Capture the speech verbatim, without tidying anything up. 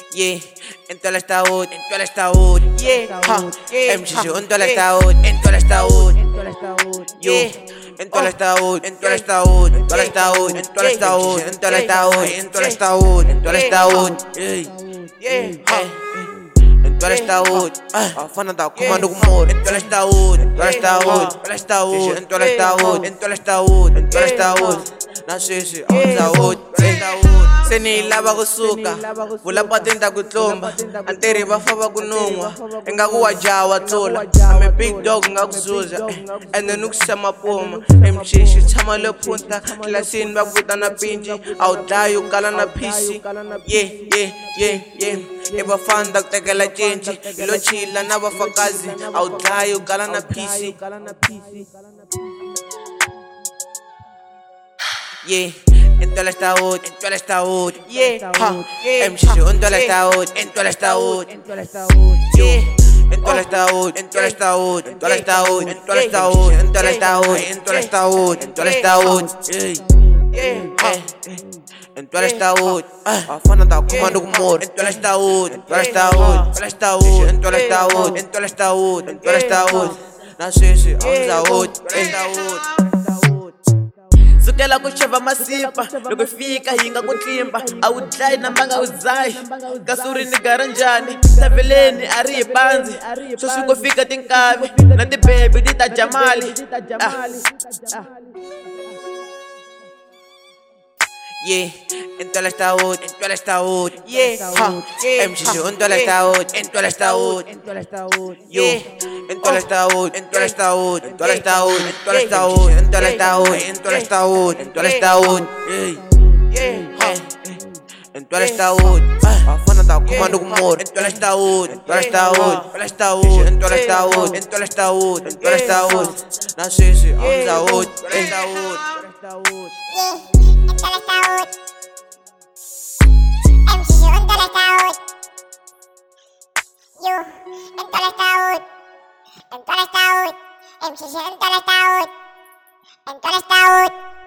Yeah, en todo el estaúd, en todo el estaúd, yeah, ha, M C C en todo el estaúd, en todo el estaúd, yeah, en todo el estaúd, en todo el estaúd, en todo el estaúd, en todo el estaúd, en todo el estaúd, en todo el estaúd, en todo el estaúd, yeah, ha, en todo el estaúd, afana da comando humor, en todo el estaúd, en todo el estaúd, en todo el estaúd, en todo el estaúd, en todo el estaúd, en todo el estaúd, nasisi estaúd, estaúd. Seni lava kusuka vula patenta kutlomba anteri bafaba kunungwa engakuwa jawa thola I'm a big dog ngakuzuza and then ukusema poma emshishi tshama lephunta klasini bakuta na pinji awudlayi ukala na phisi yeah yeah yeah yeah ebafanda kutekela tshentshi ilochila na bafakazi awudlayi ukala na phisi yeah. En todo el estaúd, en todo el estaúd, yeah, ha, M C C en todo el estaúd, en todo el estaúd, yeah, en todo el estaúd, en todo el estaúd, en todo el estaúd, en todo el estaúd, en todo el estaúd, en todo el estaúd, en todo el estaúd, yeah, en todo el estaúd, afana da comando humor, en todo el estaúd, en todo el estaúd, en todo el estaúd, en todo el estaúd, en todo el estaúd, en todo el estaúd, nasisi estaúd, estaúd. Sukela kusheva masipa loko fika hinga kutlimba awudlayi nambanga uzayi kasuri ni garanjani taveleni ari hi panzi sweswi ko fika tinkavi na tibebi ti ta jamali yeah, en todo el estaúd, en todo el estaúd, yeah, ha, M C C en todo el estaúd, en todo el estaúd, yeah, en todo el estaúd, en todo el estaúd, en todo el estaúd, en todo el estaúd, en todo el estaúd, en todo el estaúd, en todo el estaúd, yeah, en todo el estaúd, afana da comando humor, en todo el estaúd, en todo el estaúd, en todo el estaúd, en todo el estaúd, en todo el estaúd, en todo el estaúd, nasisi estaúd, estaúd. En todo el estaúd, M C C en todo el estaúd, yo en todo el estaúd, en todo el estaúd, M C C en todo el estaúd, en todo el estaúd.